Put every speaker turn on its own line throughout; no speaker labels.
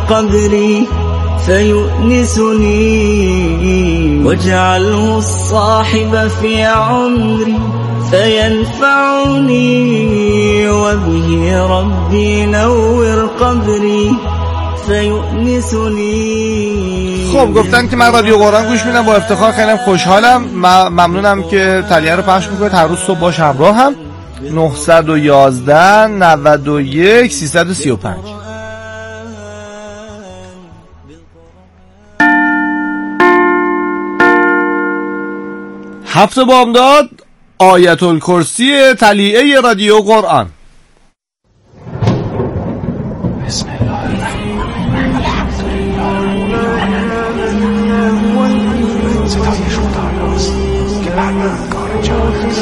قدري فيؤنسني واجعله الصاحب في عمري فينفعني وبه ربي نور قبري فیؤنسنی.
خب گفتن که من رادیو قرآن گوش میدم، با افتخار خیلی خوشحالم. ممنونم که تلیه رو پخش میکنید، هر روز صبح باش همراه هم. 911 91 335. هفت بامداد آیت الکرسی تلیه رادیو قرآن. بسم الله الرحمن الرحیم. الحمدلله ستایش خداست که پروردگار جهان است.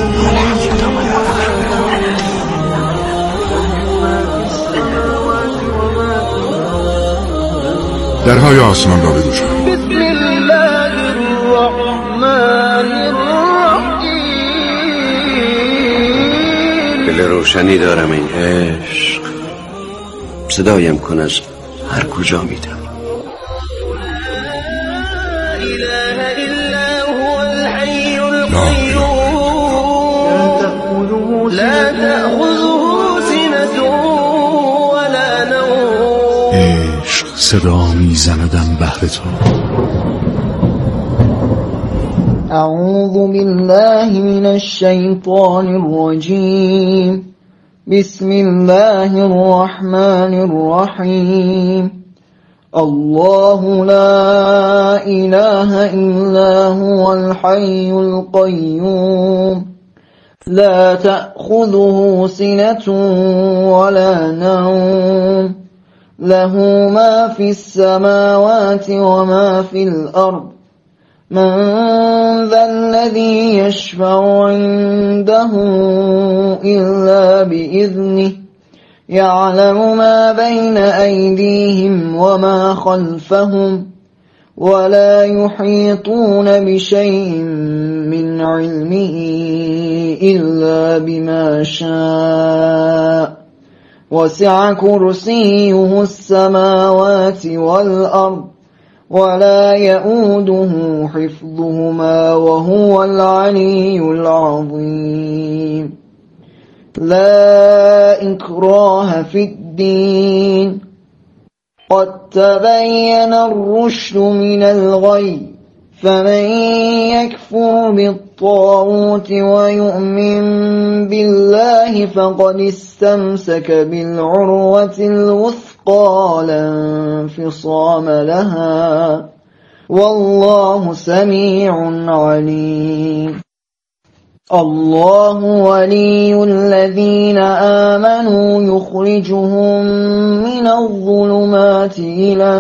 درهای آسمان را بگو شد.
بسم الله الرحمن الرحیم.
دل روشنی دارم این عشق، صدایم کن از هر کجا میدم.
لا تأخذه سنة ولا نوم.
عشق صدا میزندم بهر تو.
اعوذ بالله من الشیطان الرجیم. بسم الله الرحمن الرحیم. الله لا اله الا هو الحي القيوم لا تأخذه سنة ولا نوم له ما في السماوات وما في الأرض من ذا الذي يشفع عنده إلا بإذنه يعلم ما بين أيديهم وما خلفهم ولا يحيطون بشيء من علمه إلا بما شاء وسع كرسيه السماوات والأرض ولا يؤوده حفظهما وهو العلي العظيم. لا إكراه في الدين قد تبين الرشد من الغي فمن يكفر بالطاغوت ويؤمن بالله فقد استمسك بالعروة الوثقى لا انفصام لها والله سميع عليم. الله ولي الذين آمنوا يخرجهم من الظلمات إلى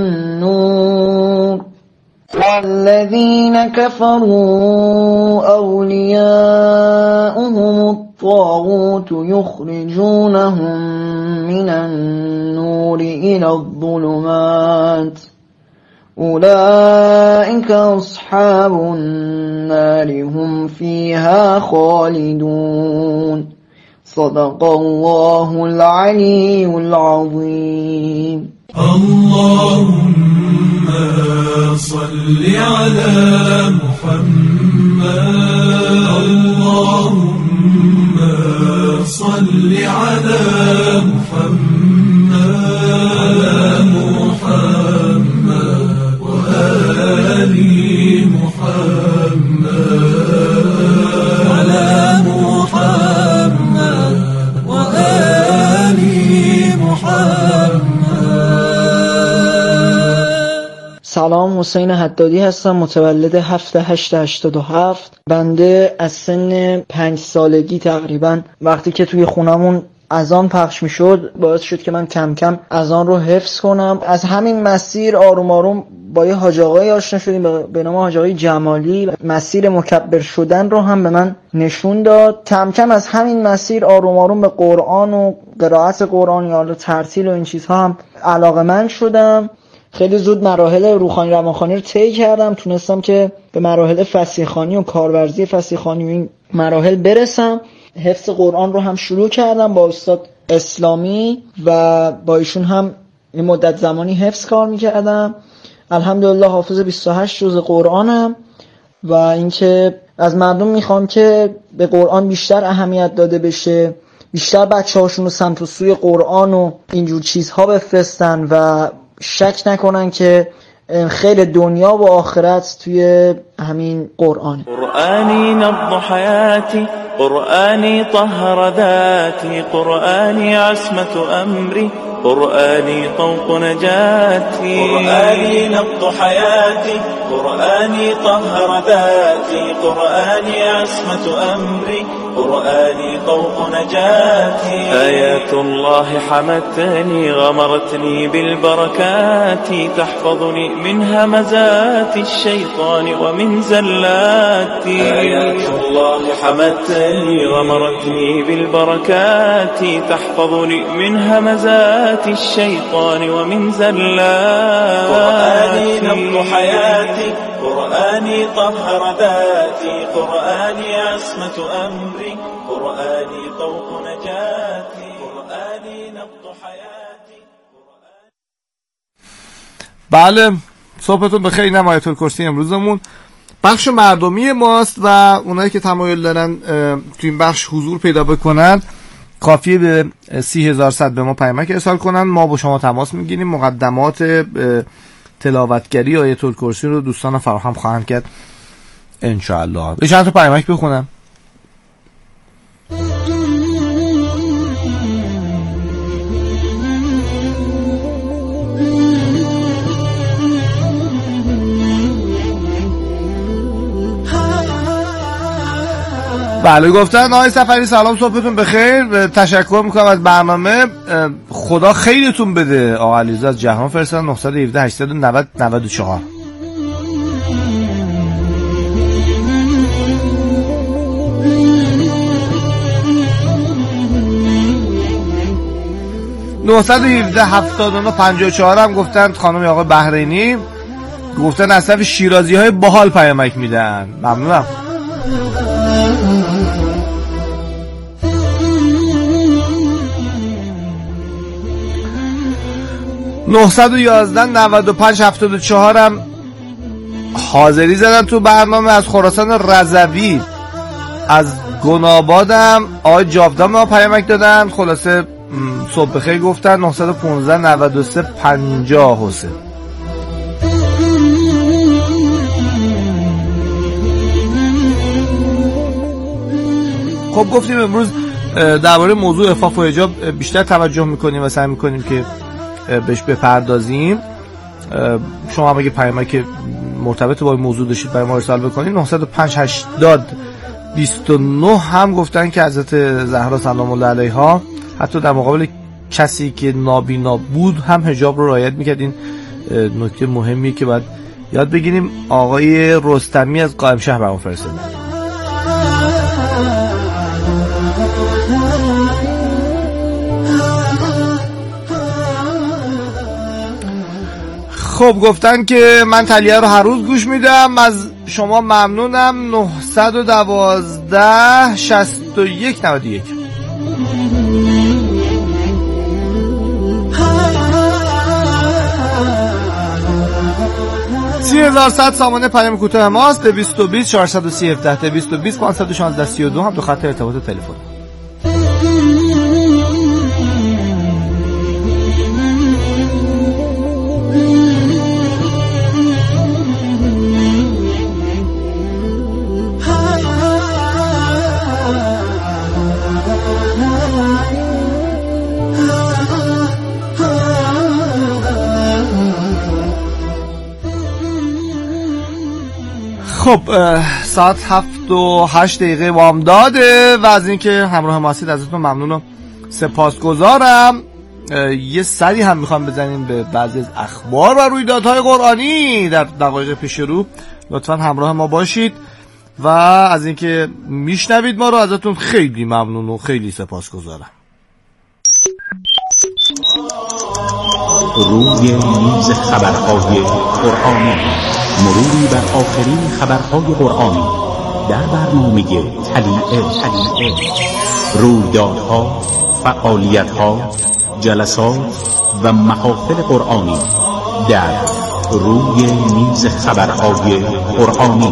النور والذين كفروا أولياؤهم الطاغوت يخرجونهم من النور إلى الظلمات أولئك أصحاب النار هم فيها خالدون. صدق الله العلي العظيم.
اللهم صل على محمد. اللهم صل على محمد. على محمد وآل محمد. على محمد وآل محمد.
سلام، حسین حدادی هستم، متولد 7/8/87. بنده از سن 5 سالگی تقریبا وقتی که توی خونمون اذان پخش میشد باعث شد که من کم کم اذان رو حفظ کنم. از همین مسیر آروم آروم با یه حاج آقایی آشنا شدیم به نام حاج آقای جمالی. مسیر مکبر شدن رو هم به من نشون داد. کم کم از همین مسیر آروم آروم به قرآن و قرائت قرآن یا ترتیل و این چیزها هم علاقه‌مند شدم. خیلی زود مراحل روحانی روانخوانی رو طی کردم، تونستم که به مراحل فصیح‌خوانی و کارورزی فصیح‌خوانی و این مراحل برسم. حفظ قرآن رو هم شروع کردم با استاد اسلامی و با ایشون هم این مدت زمانی حفظ کار میکردم. الحمدلله حافظ 28 جزء قرآنم و اینکه از مردم میخوام که به قرآن بیشتر اهمیت داده بشه، بیشتر بچه هاشون رو سمت و سوی قرآن و اینجور چیزها بفرستن و شک نکنن که خیر دنیا و آخرت توی همین قرآن.
قرآنی نبض حیاتی، قرآنی طهر ذاتی، قرآنی عصمت امری، قرآني طوق نجاتي، قرآني نبض حياتي، قرآني طهر ذاتي، قرآني عصمة أمري، قرآني طوق نجاتي. آيات الله حمتني غمرتني بالبركات، تحفظني من همزات الشيطان ومن زلاتي. آيات الله حمتني غمرتني بالبركات، تحفظني من همزات الشيطان ومن زلات. قرآني نبض حياتي، قرآني طهر ذاتي، قرآني عصمة أمري، قرآني طوق نجاتي، قرآني نبض حياتي.
بله، صحبتون بخیر. اینم آیت الکرسی امروزمون بخش مردمی ماست و اونایی که تمایل دارن تو این بخش حضور پیدا بکنن کافیه به 30,100 به ما پیامک ارسال کنن، ما با شما تماس میگیریم. مقدمات تلاوتگری آیت الکرسی رو دوستان فراهم خواهند کرد انشاءالله. به چند تا پیامک بخونم. بله گفتن آقای سفری سلام، صبحتون بخیر، تشکر میکنم از برنامه، خدا خیرتون بده. آقا علیزاده از جهان فرستادن 917 890 94. (917 79 54) هم گفتن خانم آقای بحرینی، گفتن از طرف شیرازی های باحال پیامک میدن. ممنونم. 911 95 74 هم حاضری زدن تو برنامه. از خراسان رضوی از گنابادم آقای جاودان ما پیامک دادن. خلاصه صبح بخیر گفتن. 915 93 50 حسین. خب گفتیم امروز درباره موضوع عفاف و حجاب بیشتر توجه میکنیم و سعی میکنیم که بهش بپردازیم. شما هم اگه پیامک مرتبط با این موضوع داشتید برای ما ارسال بکنید. 905 80 29 هم گفتن که حضرت زهرا سلام الله علیها حتی در مقابل کسی که نابینا بود هم حجاب رو رعایت میکرد. این نکته مهمیه که باید یاد بگیریم. آقای رستمی از قائم شهر برام فرستادن. خب گفتن که من تلیه رو هر روز گوش میدم، از شما ممنونم. 912 61 91. 30,100 سامانه پیام کوتاه ماست. 220 430 17 220 516 32 هم دو خط ارتباط تلفن. خب ساعت 7:08 وام داده و از اینکه همراه ما هستید ازتون ممنون و سپاسگزارم. یه سری هم میخوام بزنیم به بعضی از اخبار و رویدادهای قرآنی در دقایق پیش رو. لطفا همراه ما باشید و از اینکه میشنوید ما رو ازتون خیلی ممنون و خیلی سپاسگزارم.
روی میز خبرهای قرآنی، مروری بر آخرین خبرهای قرآنی در برنامه تلیعه، رویدادها، فعالیتها، جلسات، و محافل قرآنی در روی میز خبرهای قرآنی.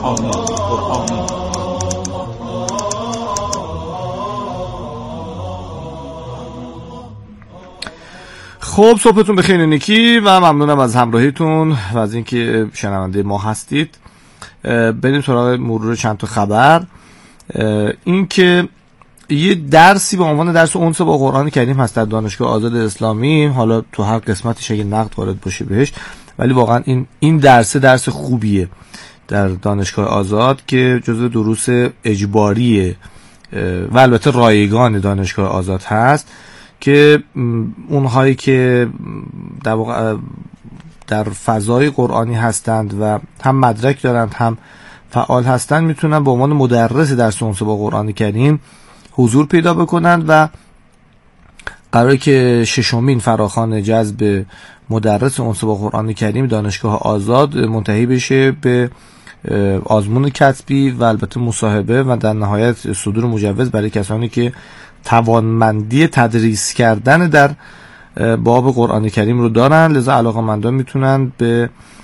خب صبحتون بخیر نیکی و ممنونم از همراهیتون و از اینکه شنونده ما هستید. بریم سراغ مرور چند تا خبر. این که یه درسی به عنوان درس اونس با قرآن کریم هست در دانشگاه آزاد اسلامی. حالا تو هر قسمتش اگه نقد وارد باشه بهش، ولی واقعا این درس خوبیه در دانشگاه آزاد که جزو دروس اجباریه و البته رایگان دانشگاه آزاد هست که اونهایی که در واقع در فضای قرآنی هستند و هم مدرک دارند هم فعال هستند میتونن به عنوان مدرس درس اونس با قرآن کریم حضور پیدا بکنند و قراره که 6مین فراخوان جذب مدرس اونس با قرآن کریم دانشگاه آزاد منتهی بشه به آزمون کتبی و البته مصاحبه و در نهایت صدور مجوز برای کسانی که توانمندی تدریس کردن در باب قرآن کریم رو دارن. لذا علاقه‌مندان میتونن به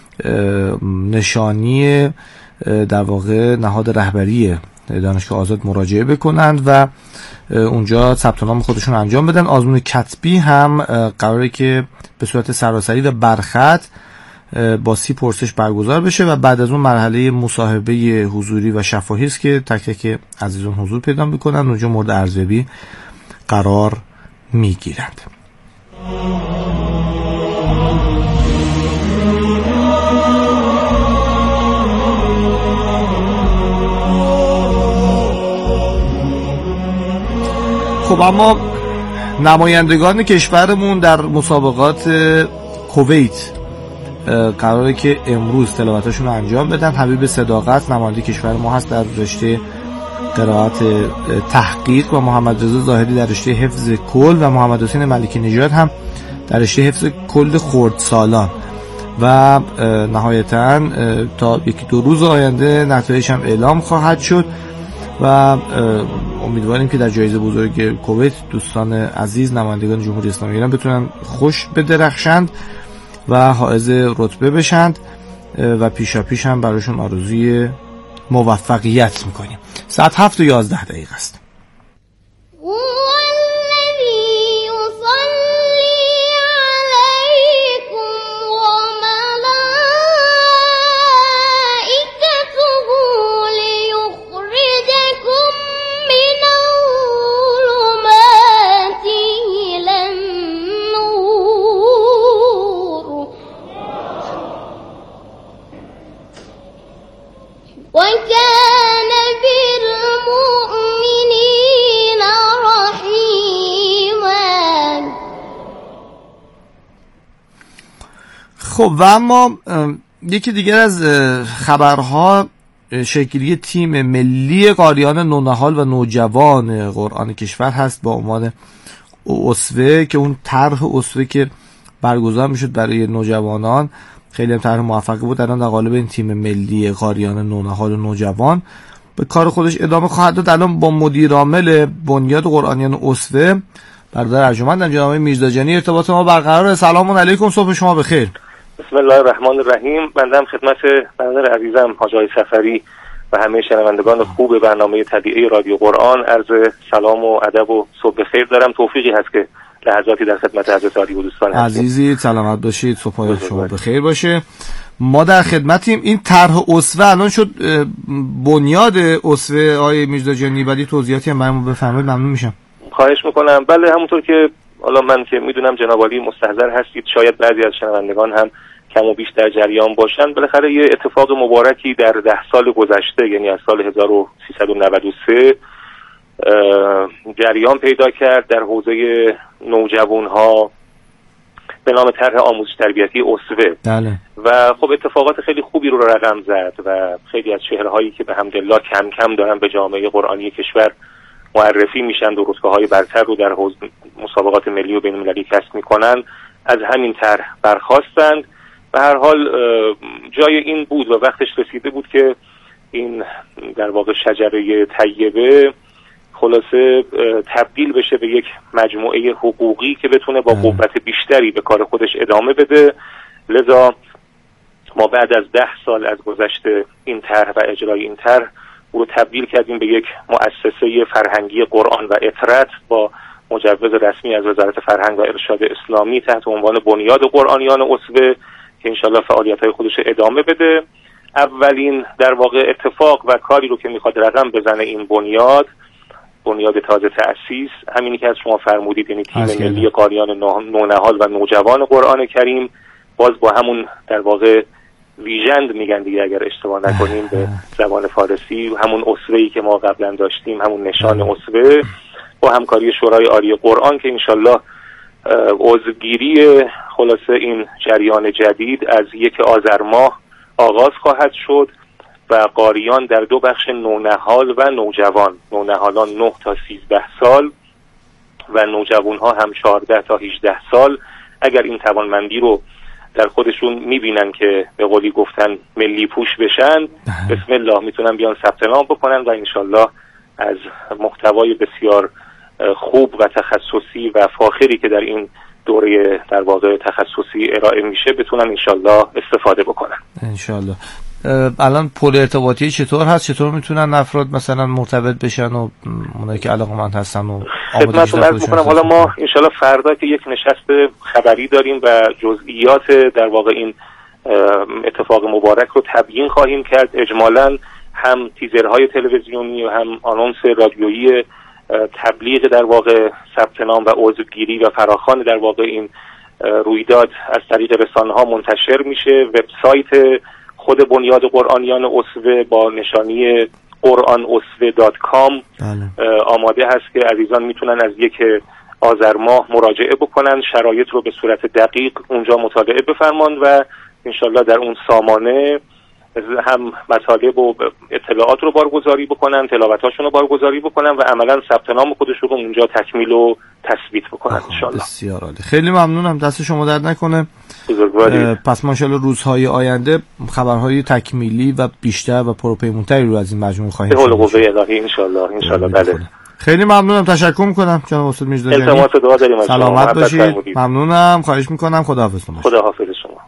نشانی در واقع نهاد رهبری دانشگاه آزاد مراجعه بکنند و اونجا ثبت نام خودشون انجام بدن. آزمون کتبی هم قراره که به صورت سراسری و برخط با 30 پرسش برگزار بشه و بعد از اون مرحله مصاحبه حضوری و شفاهی است که تک تک عزیزان حضور پیدا میکنن، اونجا مورد ارزیابی قرار میگیرند. خب اما نمایندگان کشورمون در مسابقات کویت قراره که امروز تلاوتشون رو انجام بدن. حبیب صداقت نماینده کشور ما هست در رشته قرائت تحقیق و محمد رضا ظاهری در رشته حفظ کل و محمد حسین ملکی نژاد هم در رشته حفظ کل خردسالان و نهایتاً تا 1-2 روز آینده نتایج هم اعلام خواهد شد و امیدواریم که در جایزه بزرگ کویت دوستان عزیز نمایندگان جمهوری اسلامی ایران بتونن خوش بدرخشند و حائز رتبه بشند و پیشاپیش هم براشون آرزوی موفقیت میکنیم. ساعت 7:11 است. خب و اما یکی دیگر از خبرها شکلی تیم ملی قاریان نونهال و نوجوان قرآن کشور هست با عنوان اسوه که اون طرح اسوه که برگزار میشد برای نوجوانان خیلی هم طرح موفقی بود. الان در قالب این تیم ملی قاریان نونهال و نوجوان به کار خودش ادامه خواهد داد. الان با مدیر عامل بنیاد قرآنیان اسوه برادر ارجمند جناب میرزاجانی ارتباط ما برقرار. سلام علیکم، صبح شما بخیر.
بسم الله الرحمن الرحیم. بنده هم خدمت برادر عزیزم حاج آقای سفری و همه شنوندگان خوب برنامه طبیعی رادیو قرآن عرض سلام و ادب و صبح بخیر دارم. توفیقی هست که لحظاتی در خدمت حضرت عالی و دوستان هستیم.
عزیزی سلامت باشید، صبح شما بخیر باشه. ما در خدمتیم. این طرح اسوه الان شد بنیاد اسوه. آقای میرزاجانی بعدی توضیحاتی هم برامون بفرمایید ممنون میشم.
خواهش میکنم. بله همونطور که حالا من که میدونم جناب عالی مستحضر هستید، شاید بعضی از شنوندگان هم کم و بیش در جریان باشن، بالاخره یه اتفاق مبارکی در 10 سال گذشته یعنی از سال 1393 جریان پیدا کرد در حوزه نوجوانها به نام طرح آموزش تربیتی اسوه.
بله.
و خب اتفاقات خیلی خوبی رو رقم زد و خیلی از چهره‌هایی که به حمدالله کم کم دارن به جامعه قرآنی کشور معرفی میشن و رتبه‌های برتر رو در حوزه مسابقات ملی و بین‌المللی کسب میکنن از همین طرح برخاستند. به هر حال جای این بود و وقتش رسیده بود که این در واقع شجره طیبه خلاصه تبدیل بشه به یک مجموعه حقوقی که بتونه با قوت بیشتری به کار خودش ادامه بده. لذا ما بعد از 10 سال از گذشت این طرح و اجرای این طرح او رو تبدیل کردیم به یک مؤسسه فرهنگی قرآن و اطرت با مجوز رسمی از وزارت فرهنگ و ارشاد اسلامی تحت عنوان بنیاد قرآنیان اسوه که انشالله فعالیت‌های خودش ادامه بده. اولین در واقع اتفاق و کاری رو که میخواد رقم بزنه این بنیاد تازه تأسیس، همینی که از شما فرمودید، یعنی تیم ملی قاریان نونهال و نوجوان قرآن کریم، باز با همون در واقع ویژند میگن دیگه اگر اشتباه نکنیم به زبان فارسی، همون اسوه‌ای که ما قبلا داشتیم، همون نشان اسوه، با همکاری شورای عالی قرآن که انشالله عضوگیری خلاصه این جریان جدید از 1 آذر ماه آغاز خواهد شد و قاریان در 2 بخش نونهال و نوجوان، نونهالان 9 تا 13 سال و نوجوان ها هم 14 تا 18 سال، اگر این توانمندی رو در خودشون میبینن که به قولی گفتن ملی پوش بشن، بسم الله میتونن بیان ثبت نام بکنن و انشالله از محتوای بسیار خوب و تخصصی و فاخری که در این دوره در واقع تخصصی ارائه میشه بتونن انشالله استفاده بکنن.
انشالله. الان پل ارتباطی چطور هست؟ چطور میتونن افراد مثلا مرتبط بشن و اونایی که علاقه‌مند هستن و
خدمتتون عرض می‌کنم حالا ما انشالله فردا که یک نشست خبری داریم و جزئیات در واقع این اتفاق مبارک رو تبیین خواهیم کرد. اجمالاً هم تیزرهای تلویزیونی و هم آنونس رادیویی تبلیغ در واقع ثبت نام و عضوگیری و فراخوان در واقع این رویداد از طریق رسانه‌ها منتشر میشه. وبسایت خود بنیاد قرآنیان اسوه با نشانی quranosve.com آماده هست که عزیزان میتونن از 1 آذر ماه مراجعه بکنن، شرایط رو به صورت دقیق اونجا مطالعه بفرمان و انشالله در اون سامانه هم مطالب و اطلاعات رو بارگذاری بکنن، تلاوتاشون رو بارگذاری بکنن و عملا ثبت نام خودشون رو اونجا تکمیل و تثبیت بکنن انشالله.
بسیار عالی، خیلی ممنونم، دست شما درد نکنه. پس ماشاءالله روزهای آینده خبرهای تکمیلی و بیشتر و پروپیمونتری رو از این مجموعه خواهیم
به حول قوه الهی انشالله. بله،
خیلی ممنونم، تشکر میکنم جناب استاد میرزایی.
التماس دعا داریم از شما.
سلامت باشید. ممنونم، خواهش میکنم. خداحافظ.
خداحافظ شما.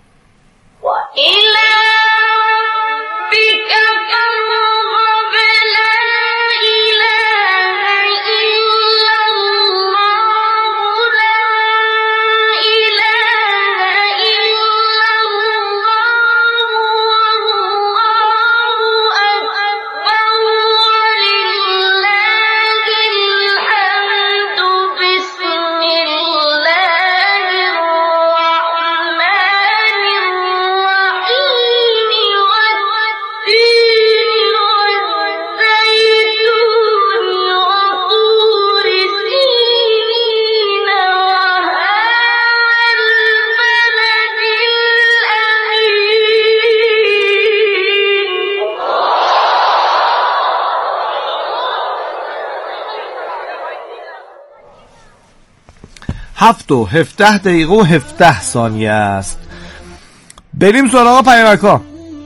هفت و 17 دقیقه و 17 ثانیه است. بریم سراغ پیامک‌ها.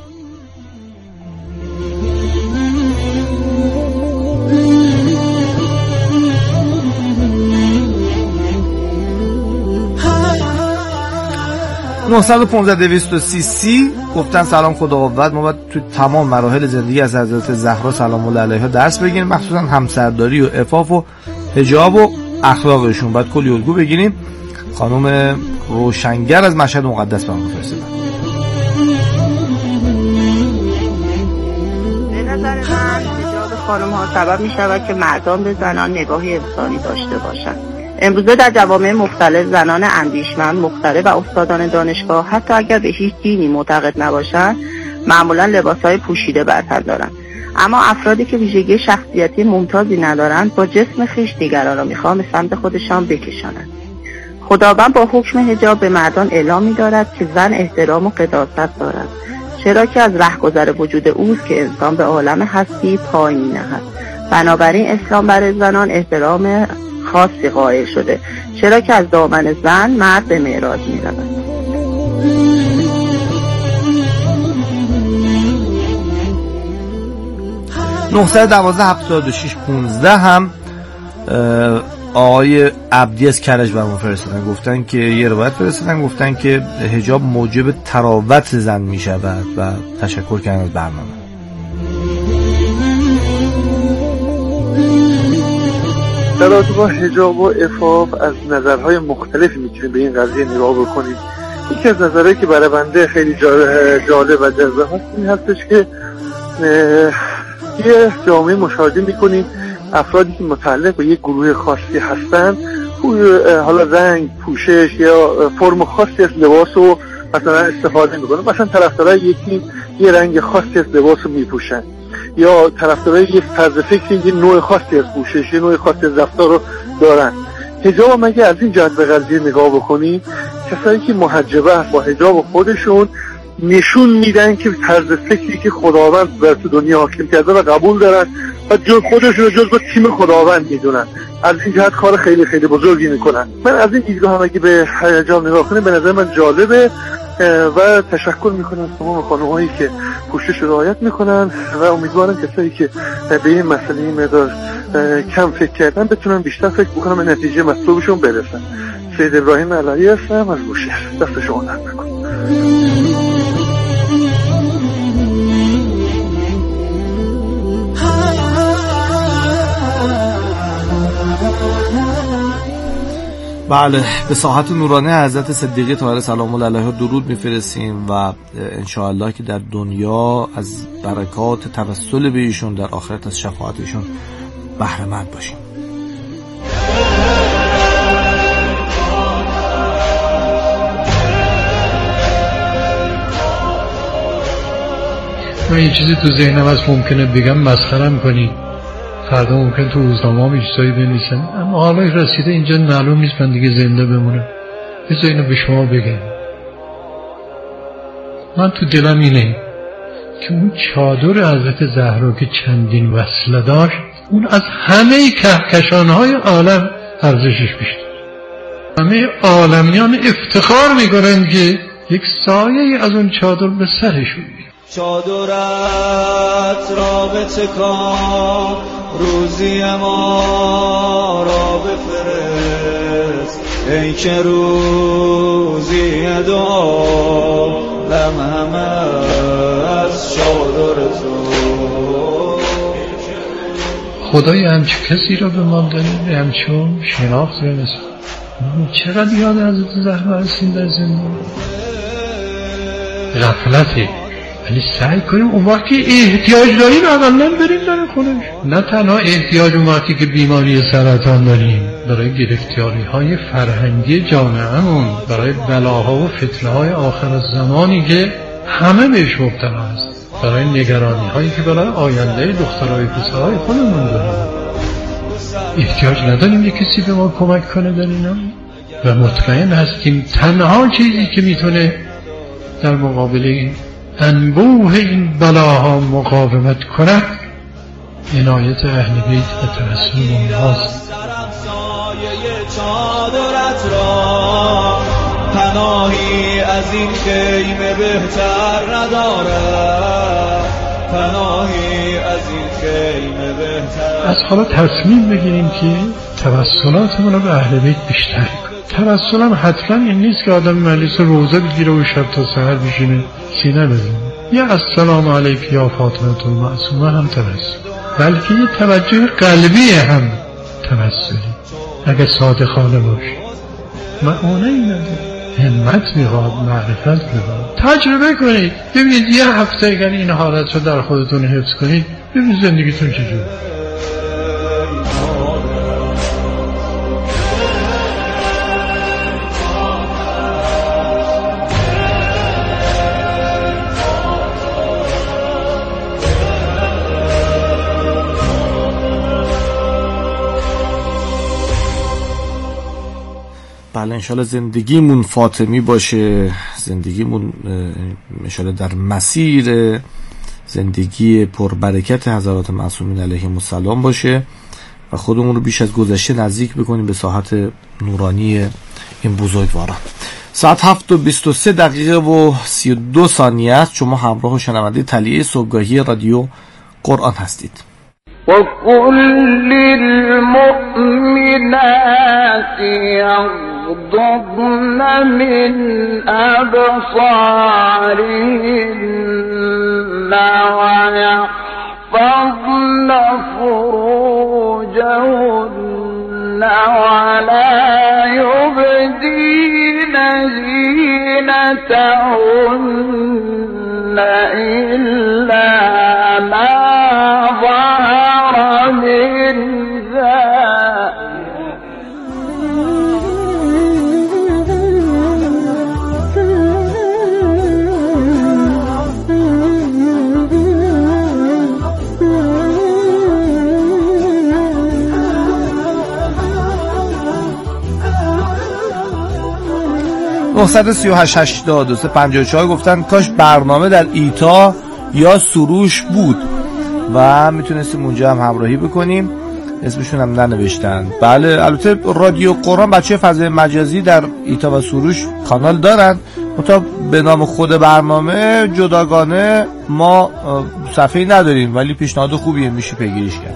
گفتن سلام خدا قوت، ما باید تو تمام مراحل زندگی از حضرت زهرا سلام الله علیها درس بگیریم، مخصوصا همسرداری و عفاف و حجاب و اخلاقشون باید کلی الگو بگیریم. خانم روشنگر از مشهد مقدس برام فرستادن.
به نظر من حجاب خانم ها سبب می شود که مردان به زنان نگاهی انسانی داشته باشند. امروزه در جوامع مختلف زنان اندیشمند، مخترع و استادان دانشگاه حتی اگر به هیچ دینی معتقد نباشند معمولا لباسهای پوشیده بر تن دارند، اما افرادی که ویژگی شخصیتی ممتازی ندارند با جسم خویش دیگران را میخوان به سمت خودشان بکشانند. خداوند با حکم حجاب به مردان اعلام می‌دارد که زن احترام و قداست دارد، چرا که از رهگذر وجود اوست که انسان به عالم هستی پای می‌نهد. بنابراین اسلام برای زنان احترام خاصی قائل شده، چرا که از دامن زن مرد به معراج می‌رود.
(912 76 15) هم آقای عبدی از کرج برام فرستادن، گفتن که یه روایت فرستادن، گفتن که حجاب موجب تراوت زن می شود و تشکر کردن از برنامه.
در رابطه با حجاب و عفاف از نظرهای مختلفی میتونیم به این قضیه نگاه بکنیم. یکی از نظرهایی که برای بنده خیلی جالب و جذاب هست این هستش که یه جامعه مشاهده میکنیم افرادی که متعلق به یک گروه خاصی هستن حالا رنگ، پوشش یا فرم خاصی از لباس رو مثلا استفاده میکنن. مثلا طرفدارای یکی یه رنگ خاصی از لباس رو میپوشن یا طرفدارای یک طرز فکری یه نوع خاصی از پوشش، یه نوع خاصی از رفتار رو دارن. حجاب مگه از این جهت به قضیه نگاه بکنیم، کسایی که محجبه هست با حجاب خودشون نشون میدن که طرز فکری که خداوند بر تو دنیا حاکم کرده و قبول دارن و خودشون رو جزو تیم خداوند میدونن. از این جهت کار خیلی خیلی بزرگی میکنن. من از این دیدگاه هم اگه به حجاب نگاه کنیم به نظر من جالبه و تشکر میکنم از تمام خانم‌هایی که پوشش رو رعایت میکنن و امیدوارم کسایی که به این مسئله این مقدار کم فکر کردن بتونن بیشتر فکر بکنن به نتیجه مطلوبشون برسن. سید ابراهیم علایی هستم از بوشهر. دست شما درد نکنه.
بله، به ساحت نورانی حضرت صدیقه طاهره سلام الله علیها درود میفرستیم و انشاءالله که در دنیا از برکات توسل به ایشون، در آخرت از شفاعت ایشون بهره مند باشیم.
من یه چیزی تو ذهنم هست ممکنه بگم مسخرم کنی، فردا ممکن تو روزنامه هم چیزایی بنویسن، اما حالا رسیده اینجا معلوم نیست من دیگه زنده بمونم. بذار اینو به شما بگم. من تو دلم اینه که اون چادر حضرت زهرا که چندین وصله داشت، اون از همه کهکشانهای عالم ارزشش بیشتر. همه عالمیان افتخار میکنن که یک سایه از اون چادر به سرشون بیاد.
چادرت را بتکان، روزی ما را بفرست، ای که روزی دعا همه از چادر تو. خدای همچه کسی را به ما داریم، همچون شناخت رنست. چقدر یاد حضرت زهرا هستیم در زندگی. غفلته، ولی سعی کنیم اون وقتی احتیاج داریم اقلن بریم در خونش. نه تنها احتیاج اون وقتی که بیماری سرطان داریم، برای گرفتاری های فرهنگی جامعهمون، برای بلاها و فتنه های آخر الزمانی که همه بهش مبتلا هست، برای نگرانی هایی که برای آینده دخترای پسرهای خودمون داریم. احتیاج نداریم یک کسی به ما کمک کنه در اینا و مطمئن هستیم تنها چیزی که میتونه در مقابل انبوه این بلاها مقاومت کند عنایت اهل بیت و توسل اونهاست. چادرت را پناهی از این خیمه بهتر ندارد، پناهی از این خیمه بهتر. از حالا تصمیم بگیریم که توسلاتمون رو به اهل بیت بیشتر کنیم. توسلم حتما این نیست که آدم مجلس روزه بگیره و شب تا سحر بشینه سینه بزنه. یا السلام علیک یا فاطمه المعصومه هم توسل، بلکه یه توجه قلبی هم توسلی اگه صادقانه باشه. معونه این نداره، همت میخواد، معرفت میخواد. تجربه کنید ببینید یه هفته اگر این حالت رو در خودتون حفظ کنید ببینید زندگیتون چجوره.
بله، انشالله زندگیمون فاطمی باشه، زندگیمون انشالله در مسیر زندگی پربرکت حضرات معصومین علیهم السلام باشه و خودمون رو بیش از گذشته نزدیک بکنیم به ساحت نورانی این بزرگواران. ساعت 7:23 و 32 ثانیه است. شما همراه و شنونده تلیه صبحگاهی رادیو قرآن هستید.
وقل للمؤمنات يغضضن من أبصارهن ويحفظن فروجهن ولا يبدين زينتهن إلا ما ظهر منها
(938-82-54) گفتن کاش برنامه در ایتا یا سروش بود و میتونستیم اونجا هم همراهی بکنیم. اسمشون هم ننوشتن. بله البته رادیو قرآن بچه فضای مجازی در ایتا و سروش کانال دارن، منتها به نام خود برنامه جداگانه ما صفحه‌ای نداریم، ولی پیشنهاد خوبیه، میشه پیگیریش کرد.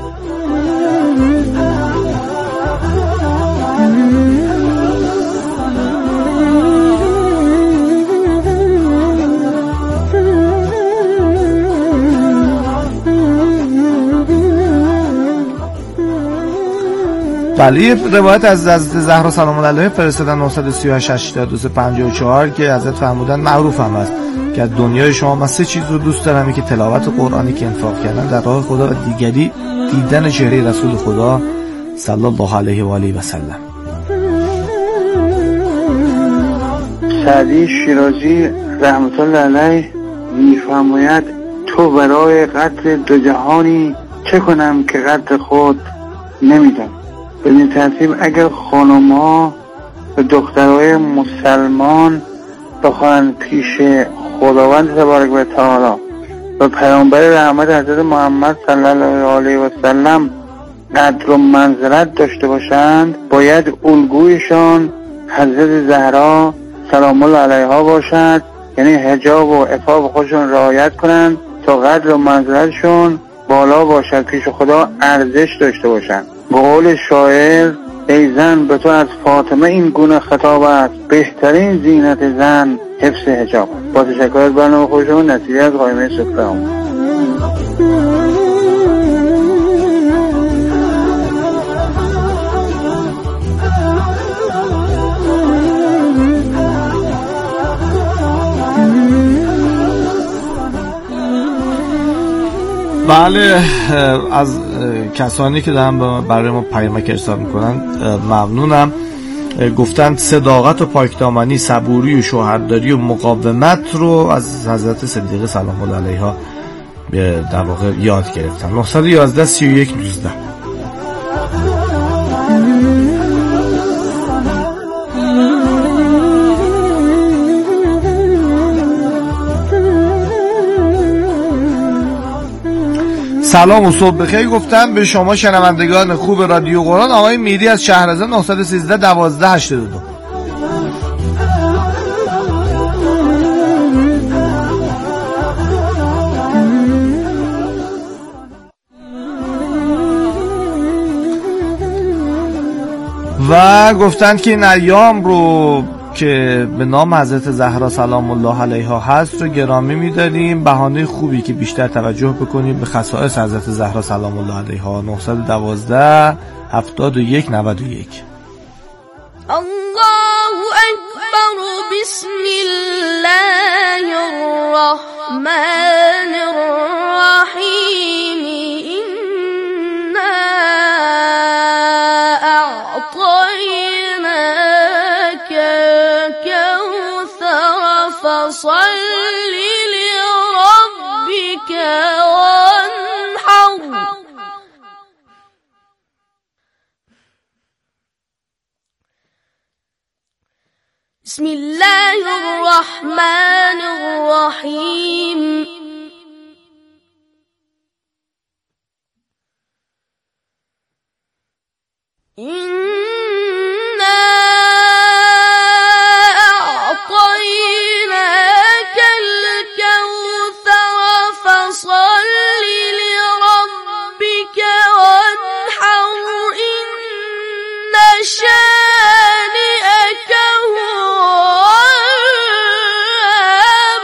بله یه روایت از حضرت زهرا سلام الله علیها فرستادن 938-82-54 که حضرت فرمودن معروف هم است که از دنیای شما من 3 چیز رو دوست دارم، که تلاوت قرآنی که انفاق کردن در راه خدا و دیگری دیدن چهره رسول خدا صلی الله علیه و آله و سلم.
سعدی شیرازی رحمت الله علیه میفرماید تو برای قدر دو جهانی چه کنم که قدر خود نمیدم. به این ترتیب اگر خانم‌ها و دخترای مسلمان بخواهند پیش خداوند تبارک و تعالی و پیامبر رحمت حضرت محمد صلی الله علیه و سلم قدر و منزلت داشته باشند، باید الگویشان حضرت زهرا سلام الله علیها باشد، یعنی حجاب و عفاف خودشون رعایت کنند تا قدر و منزلتشون بالا باشد، پیش خدا ارزش داشته باشند. به قول شاعر ای زن به تو از فاطمه این گونه خطاب است، بهترین زینت زن حفظ حجاب. با تشکر از برنامه خودشون، نصیحت از قائمه سفره‌ام.
بله از کسانی که دارن برای ما پیامک ارسال میکنن ممنونم. گفتن صداقت و پاکدامنی، صبوری و شوهرداری و مقاومت رو از حضرت صدیقه سلام الله علیها در واقع یاد گرفتن. 911-31-19 سلام و صبح بخیر گفتن به شما شنوندگان خوب رادیو قرآن. آقای میری از شهرزاد 913-12-82. و گفتند که این ایام رو که به نام حضرت زهرا سلام الله علیها هست رو گرامی می‌داریم. بهانه خوبی که بیشتر توجه بکنیم به خصائص حضرت زهرا سلام الله علیها. 912-71-91
الله اکبر. بسم الله الرحمن الرحیم. انا اعطیناک الکوثر فصل لربک وانحر. بسم الله الرحمن الرحیم.